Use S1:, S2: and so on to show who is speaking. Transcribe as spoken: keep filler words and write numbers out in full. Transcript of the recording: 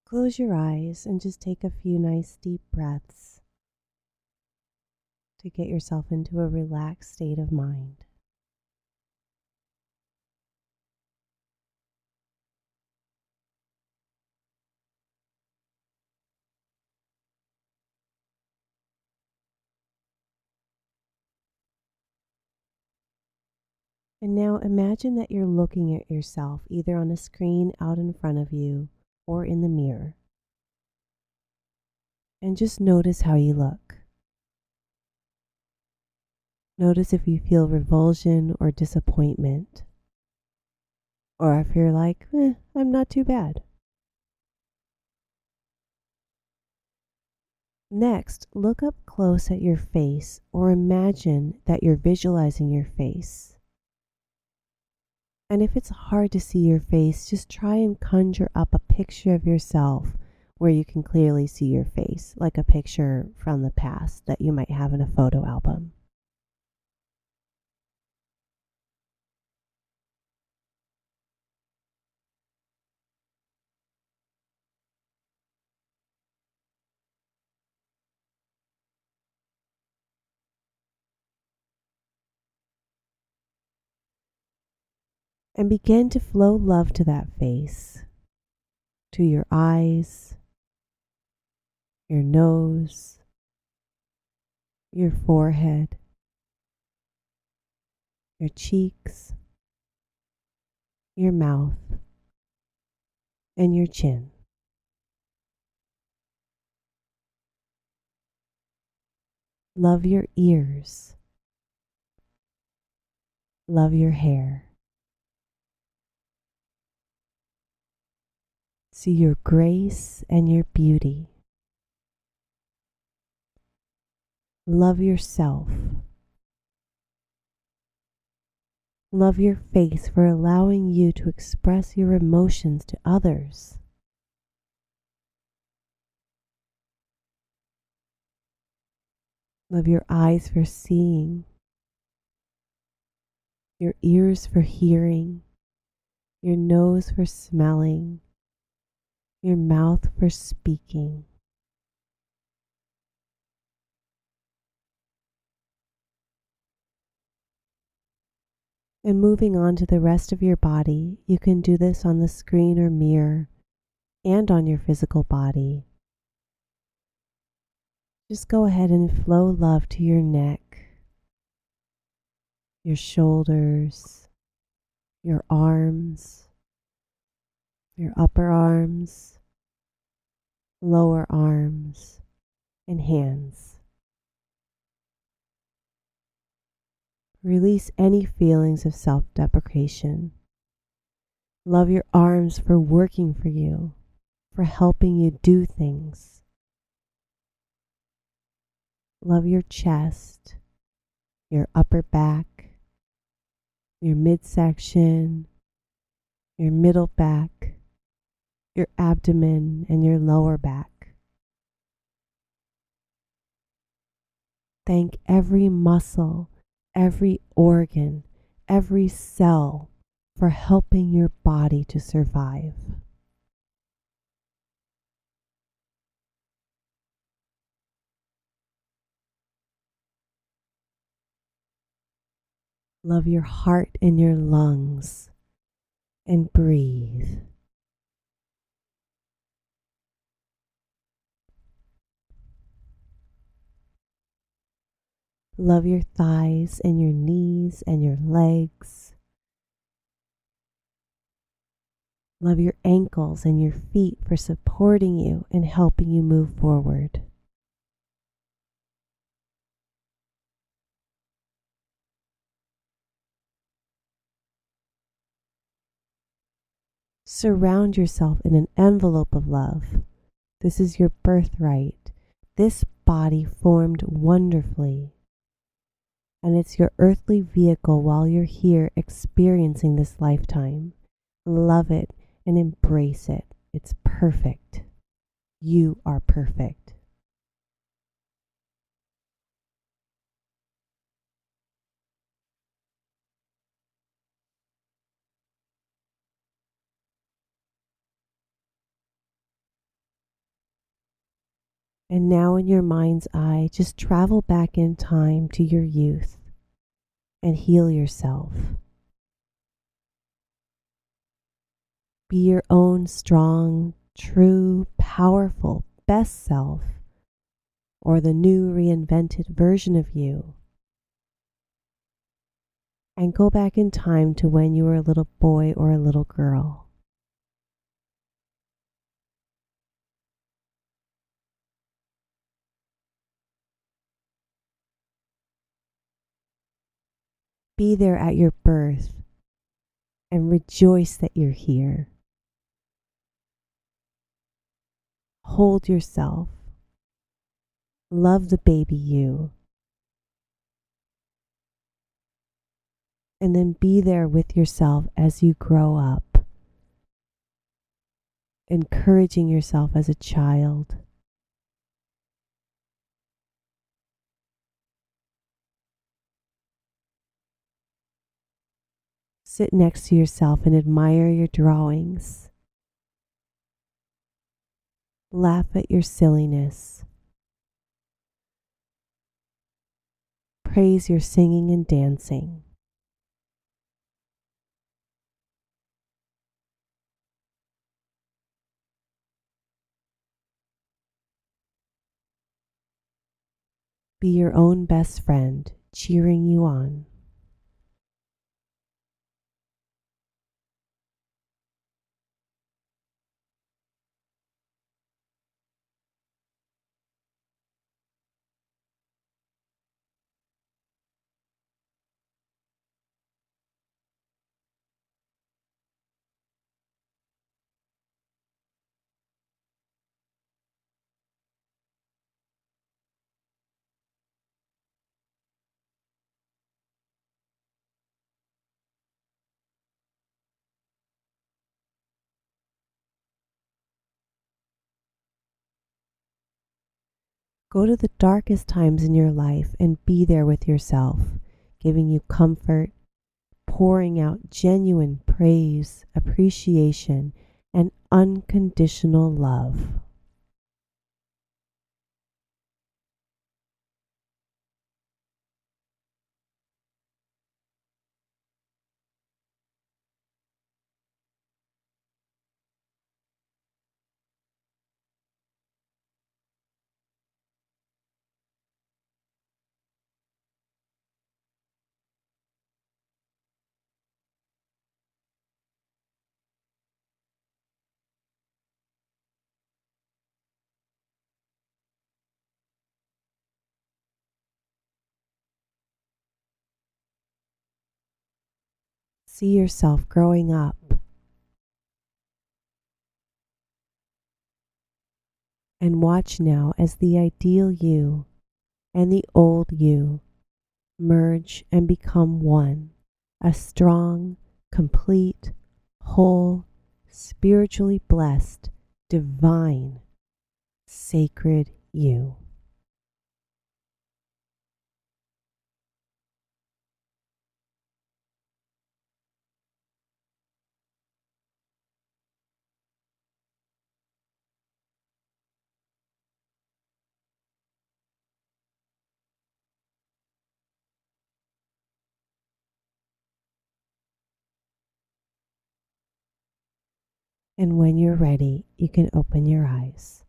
S1: Close your eyes and just take a few nice deep breaths to get yourself into a relaxed state of mind. And now imagine that you're looking at yourself either on a screen out in front of you or in the mirror. And just notice how you look. Notice if you feel revulsion or disappointment, or if you're like, eh, I'm not too bad. Next, look up close at your face or imagine that you're visualizing your face. And if it's hard to see your face, just try and conjure up a picture of yourself where you can clearly see your face, like a picture from the past that you might have in a photo album. And begin to flow love to that face, to your eyes, your nose, your forehead, your cheeks, your mouth, and your chin. Love your ears. Love your hair. See your grace and your beauty. Love yourself. Love your face for allowing you to express your emotions to others. Love your eyes for seeing, your ears for hearing, your nose for smelling, your mouth for speaking. And moving on to the rest of your body, you can do this on the screen or mirror and on your physical body. Just go ahead and flow love to your neck, your shoulders, your arms, your upper arms, lower arms, and hands. Release any feelings of self-deprecation. Love your arms for working for you, for helping you do things. Love your chest, your upper back, your midsection, your middle back, your abdomen, and your lower back. Thank every muscle, every organ, every cell for helping your body to survive. Love your heart and your lungs, and breathe. Love your thighs and your knees and your legs. Love your ankles and your feet for supporting you and helping you move forward. Surround yourself in an envelope of love. This is your birthright. This body formed wonderfully. And it's your earthly vehicle while you're here experiencing this lifetime. Love it and embrace it. It's perfect. You are perfect. And now in your mind's eye, just travel back in time to your youth and heal yourself. Be your own strong, true, powerful, best self, or the new reinvented version of you. And go back in time to when you were a little boy or a little girl. Be there at your birth and rejoice that you're here. Hold yourself. Love the baby you. And then be there with yourself as you grow up, encouraging yourself as a child. Sit next to yourself and admire your drawings. Laugh at your silliness. Praise your singing and dancing. Be your own best friend, cheering you on. Go to the darkest times in your life and be there with yourself, giving you comfort, pouring out genuine praise, appreciation, and unconditional love. See yourself growing up. And watch now as the ideal you and the old you merge and become one, a strong, complete, whole, spiritually blessed, divine, sacred you. And when you're ready, you can open your eyes.